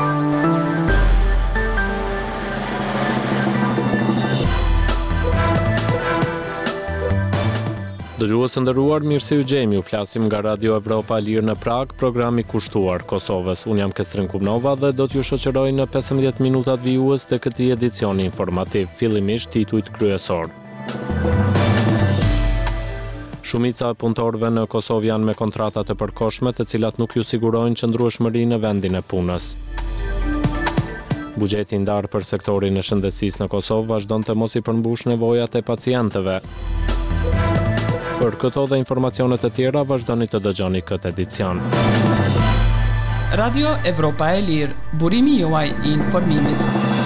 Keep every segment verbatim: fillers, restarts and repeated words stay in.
Dëgjues të nderuar, mirë se u gjejmë, ju flasim nga Radio Evropa e Lirë në Prag, programi kushtuar Kosovës. Unë jam Kestrin Kumnova dhe do t'ju shoqëroj në pesëmbëdhjetë minutat vijues të këtij edicioni informativ, fillimisht titujt kryesor. Shumica e punëtorëve në Kosovë janë me kontrata të përkohshme, të cilat nuk ju sigurojnë qëndrueshmëri në vendin e punës. Buxheti i ndarë për sektorin e shëndetësisë në Kosovë vazhdon të mos i përmbush nevojat e pacientëve. Për këto dhe informacionet e tjera, vazhdoni të dëgjoni këtë edicion. Radio Evropa e Lirë, burimi juaj i informimit.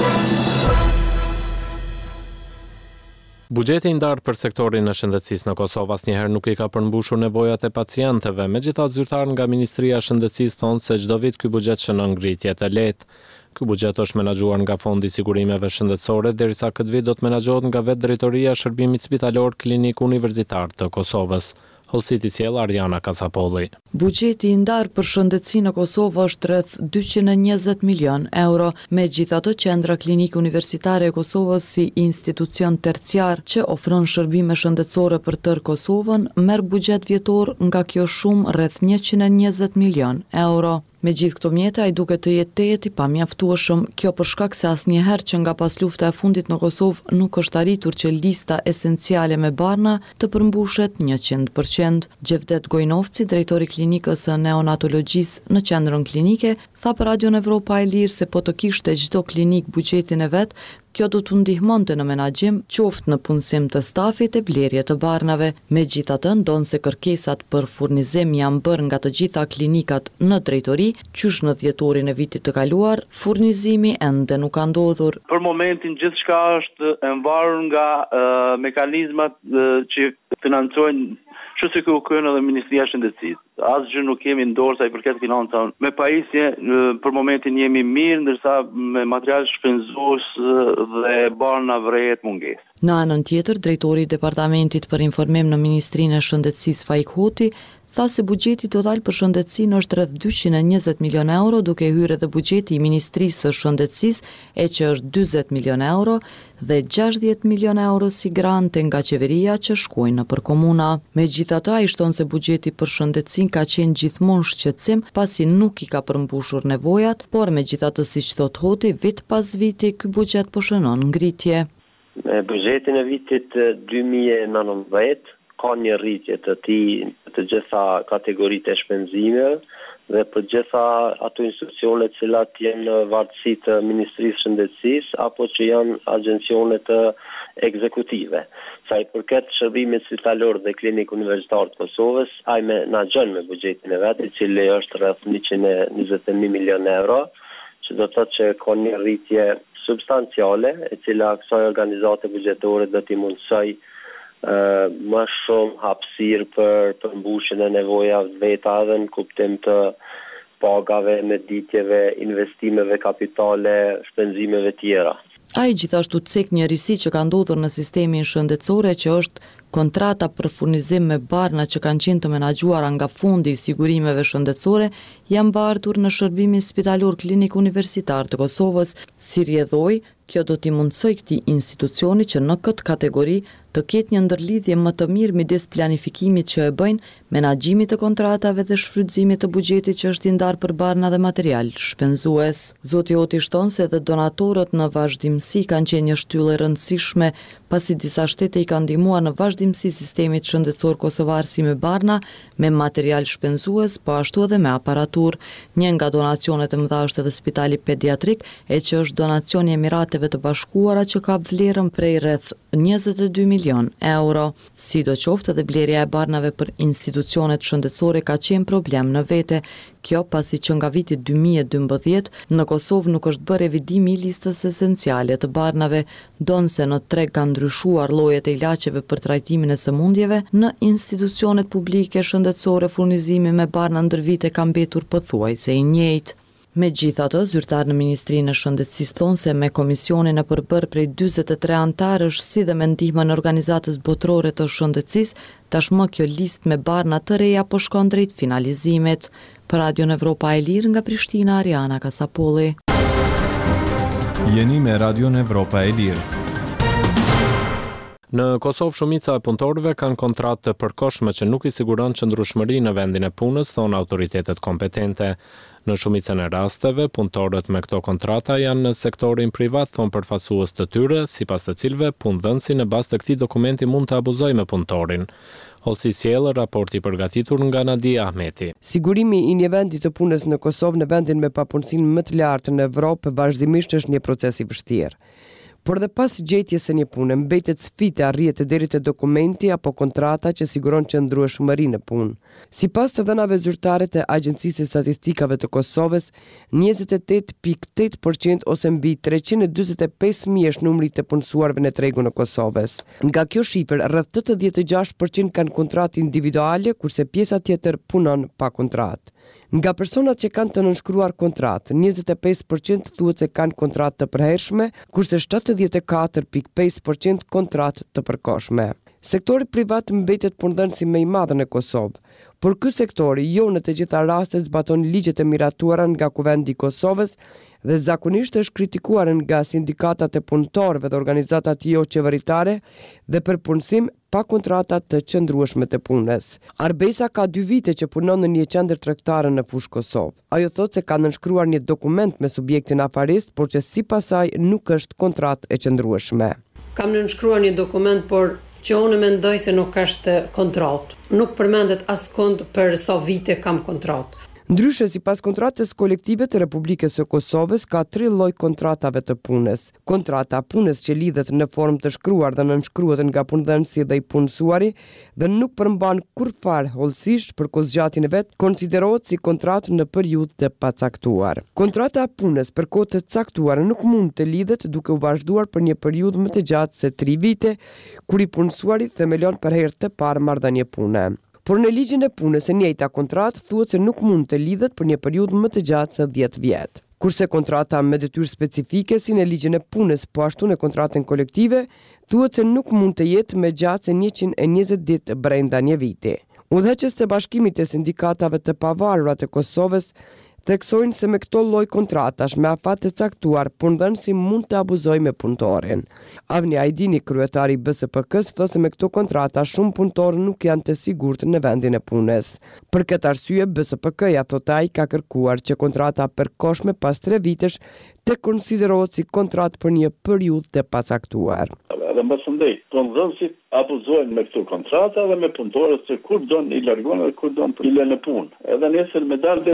Buxheti i ndarë për sektorin e shëndetësisë në Kosovë asnjëherë nuk i ka përmbushur nevojat e pacientëve. Megjithatë, zyrtarë nga Ministria e Shëndetësisë thonë se çdo vit ky buxhet shënon ngritje të lehtë. Ky buxhet është menaxhuar nga Fondi i Sigurimeve Shëndetësore, derisa këtë vit do të menaxhohet nga vetë Drejtoria e Shërbimit Spitalor Klinik Universitar të Kosovës. Hollësiti sjell Ariana Kasapolli. Buxheti i ndarë për shëndetësi në Kosovë është rreth dyqind e njëzet milion euro. Megjithatë, Qendra Klinike Universitare e Kosovës si institucion terciar që ofron shërbime shëndetësore për tërë Kosovën, merr buxhet vjetor nga kjo shumë rreth njëqind e njëzet milion euro. Me gjithë këto mjete, ai duket të jetë tejet i pamjaftueshëm, kjo për shkak se asnjëherë që nga pas lufta e fundit në Kosovë nuk është arritur që lista esenciale me barna të përmbushet njëqind përqind. Gjevdet Gojnovci, drejtori i klinikës së neonatologjisë në qendrën klinike, tha për Radio Evropa e Lirë se po të kishte çdo klinik buxhetin e vet, kjo do të ndihmonte në menaxhim, qoftë në punësim të stafit e blerje të barnave. Megjithatë, ndonse kërkesat për furnizim janë bërë nga të gjitha klinikat në drejtori, qysh në dhjetorin e vitit të kaluar, furnizimi ende nuk ka ndodhur. Për momentin gjithçka është e mbarur nga uh, mekanizmat uh, që financojnë që se ku kënë edhe Ministria e Shëndetësisë. Asgjë nuk kemi ndorë sa i përket financave. Me pajisje, për momentin jemi mirë, ndërsa me material shpenzues dhe barna vrejet mungesë. Në anën tjetër, drejtori i Departamentit për Informim në Ministrinë e Shëndetësisë Faik Hoti tha se buxheti total për shëndetësinë është rreth dyqind e njëzet milion euro, duke hyrë edhe buxheti i Ministrisë së Shëndetësisë, e që është dyzet milion euro, dhe gjashtëdhjetë milion euro si grante nga qeveria që shkojnë nëpër komuna. Megjithatë, ai shton se buxheti për shëndetësinë ka qenë gjithmonë shqetësim, pasi nuk i ka përmbushur nevojat, por megjithatë, siç thot Hoti, vit pas viti ky buxhet po shënon ngritje. Me buxhetin e vitit dy mijë e nëntëmbëdhjetë ka një rritje të tij të gjitha kategoritë e shpenzimeve dhe për gjitha ato institucione të cilat janë në vartësi të Ministrisë së Shëndetësisë apo që janë agjencione të ekzekutive. Sa i përket shërbimit spitalor dhe klinik universitar të Kosovës, ai menaxhon me buxhetin e vet, i cili është rreth njëqind e njëzet e një milion euro, që do të thotë që ka një rritje substanciale, e cila kësaj organizate buxhetore do t'i mundsoj Uh, më shumë hapësirë për përmbushjen e nevojave veta edhe në kuptim të pagave, meditjeve, investimeve kapitale, shpenzimeve tjera. Ai gjithashtu cek një risi që ka ndodhur në sistemin shëndetësore, që është kontrata për furnizim me barna që kanë qenë të menaxhuara nga Fondi i Sigurimeve Shëndetësore janë bartur në Shërbimin Spitalor Klinik Universitar të Kosovës. Si rrjedhoi, kjo do t'i mundsoj këtij institucioni që në këtë kategori të ketë një ndërlidhje më të mirë midis planifikimit që e bëjnë, menaxhimit të kontratave dhe shfrytëzimit të buxhetit që është i ndarë për barna dhe material shpenzues. Zoti Hoti shton se edhe donatorët në vazhdimsi kanë qenë një shtyllë e rëndësishme, pasi disa shtete i kanë ndihmuar në vazhdimsi sistemit shëndetësor kosovar si me barna, me material shpenzues, po ashtu edhe me aparatur. Një nga donacionet e mëdha është edhe Spitali Pediatrik, e që është donacioni i Emirateve të Bashkuara që ka vlerën prej rreth njëzet e dy milion euro. Sidoqoftë, edhe blerja e barnave për institucionet shëndetësore ka qenë problem në vete. Kjo pasi që nga viti dy mijë e dymbëdhjetë në Kosovë nuk është bërë revidimi i listës esenciale të barnave, donse në treg kanë ndryshuar llojet e ilaçeve për trajtimin e sëmundjeve, në institucionet publike shëndetësore furnizimi me barna ndër vite ka mbetur pothuajse i njëjtë. Megjithatë, zyrtar në Ministrinë e Shëndetësisë thonë se me komisionin e përbërë prej dyzet e tre antarësh si dhe me ndihmën e Organizatës Botërore të Shëndetësisë, tashmë kjo listë me barna të reja po shkon drejt finalizimit. Për Radio Evropa e Lirë nga Prishtina, Ariana Kasapolli. Jeni me Radion Evropa e Lirë. Në Kosovë shumica e punëtorëve kanë kontratë të përkohshme që nuk i siguron qëndrueshmëri në vendin e punës, thonë autoritetet kompetente. Në shumicën e rasteve, punëtorët me këto kontrata janë në sektorin privat, thonë përfaqësues të tyre, sipas të cilëve punëdhënësi në bazë të këtij dokumenti mund të abuzojë me punëtorin. Holsi sjellë raporti përgatitur nga Nadia Ahmeti. Sigurimi i një vendi të punës në Kosovë në vendin me papunësinë më të lartë në Evropë vazhdimisht është një proces i vështirë. Por dhe pas gjetjes së një pune, mbetet sfida arrihet deri te dokumenti apo kontrata që siguron qëndrueshmërinë në punë. Sipas të dhënave zyrtare të Agjencisë së Statistikave të Kosovës, njëzet e tetë pikë tetë përqind ose mbi treqind e dyzet e pesë mijë është numri të punësuarve në tregun e Kosovës. Nga kjo shifër, rreth tetëdhjetë e gjashtë përqind kanë kontratë individuale, kurse pjesa tjetër punon pa kontratë. Nga personat që kanë të nënshkruar kontratë, njëzet e pesë përqind thuhet se kanë kontratë të përhershme, kurse shtatëdhjetë e katër pikë pesë përqind kontratë të përkohshme. Sektori privat mbetet punëdhënësi më i madh në Kosovë, por ky sektori jo në të gjitha rastet zbaton ligjet e miratuara nga Kuvendi i Kosovës dhe zakonisht është kritikuar nga sindikatat e punëtorëve dhe organizatat jo qeveritare dhe për punësim pa kontrata të qëndrueshme të punës. Arbesa ka dy vite që punon në një qendër tregtare në fushë Kosovë. Ajo thotë se ka nënshkruar një dokument me subjektin afarist, por që sipas saj nuk është kontratë e qëndrueshme. Kam nënshkruar një dokument, por që unë mendoj se nuk është kontratë. Nuk përmendet askund për sa vite kam kontratë. Ndryshe, sipas kontratës kolektive të Republikës së Kosovës, ka tre lloj kontratave të punës. Kontrata punës që lidhet në formë të shkruar dhe nënshkruhet nga punëdhënësi dhe i punësuari dhe nuk përmban kurrfarë hollësisht për kohëzgjatjen e vet, konsiderohet si kontratë në periudhë të pacaktuar. Kontrata punës për kohë të caktuar nuk mund të lidhet duke u vazhduar për një periudhë më të gjatë se tre vite, kur i punësuari themelon për herë të parë marrëdhënie pune. Por në ligjin e punës e njëjta kontratë thuhet se nuk mund të lidhet për një periudhë më të gjatë se dhjetë vjet. Kurse kontrata me detyrë specifike si në ligjin e punës, po ashtu në kontratën kolektive, thuhet se nuk mund të jetë më gjatë se njëqind e njëzet ditë brenda një viti. Udhëheqës të Bashkimit të Sindikatave të Pavarura të Kosovës theksojnë se me këto lloj kontratash me afat të caktuar, punëdhënësi mund të abuzojë me punëtorin. Avni Ajdini, kryetari i B S P K-s, thotë se me këto kontrata shumë punëtorë nuk janë të sigurt në vendin e punës. Për këtë arsye, B S P K-ja thotë ai ka kërkuar që kontrata përkohshme pas tre vitesh të konsiderohet si kontratë për një periudhë të pacaktuar. Dhe më shëndej, punëdhënësit abuzojnë me këto kontrata dhe me punëtorët se kur don i largon dhe kur don i lënë në punë. Edhe nesër me dalë